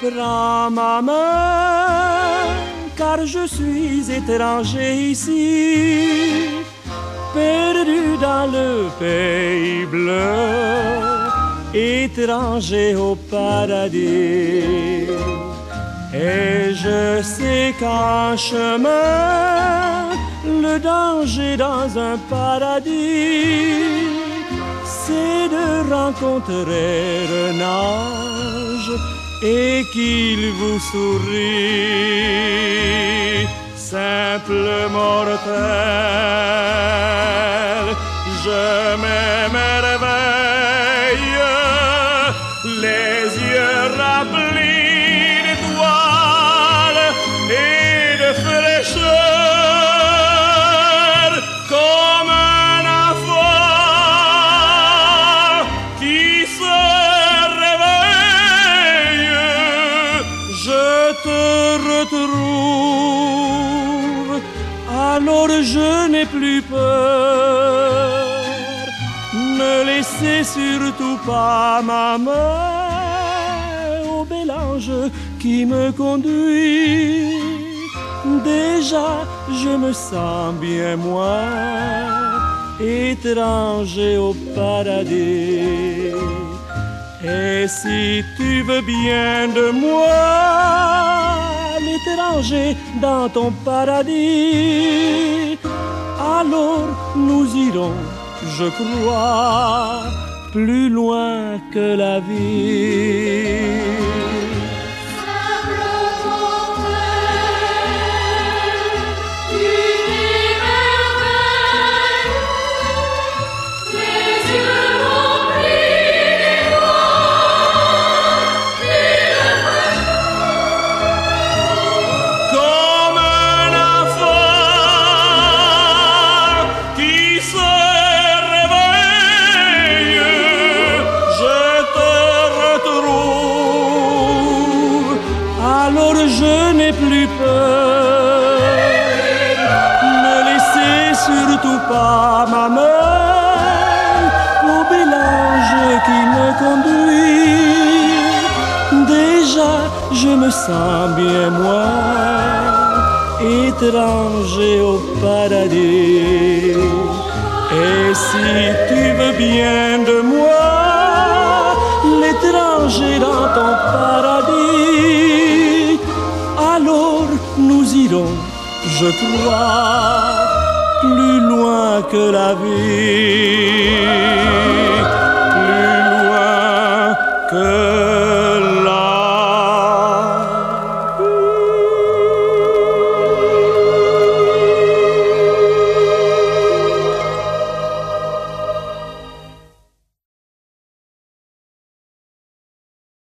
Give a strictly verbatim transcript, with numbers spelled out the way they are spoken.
prends ma main, car je suis étranger ici, perdu dans le pays bleu, étranger au paradis. Et je sais qu'en chemin, le danger dans un paradis, c'est de rencontrer un ange et qu'il vous sourit. Simple mortel, je m'émerveille, les yeux remplis d'étoiles et de fraîcheur, comme un enfant qui se réveille. Je te retrouve, alors je n'ai plus peur. Ne laissez surtout pas ma main au bel ange qui me conduit. Déjà je me sens bien moins étranger au paradis. Et si tu veux bien de moi, l'étranger dans ton paradis, alors nous irons, je crois, plus loin que la vie. Alors je n'ai plus peur. Ne laissez surtout pas ma main au bel ange qui me conduit. Déjà je me sens bien moins étranger au paradis. Et si tu veux bien de moi, l'étranger dans ton paradis, alors nous irons, je crois, plus loin que la vie.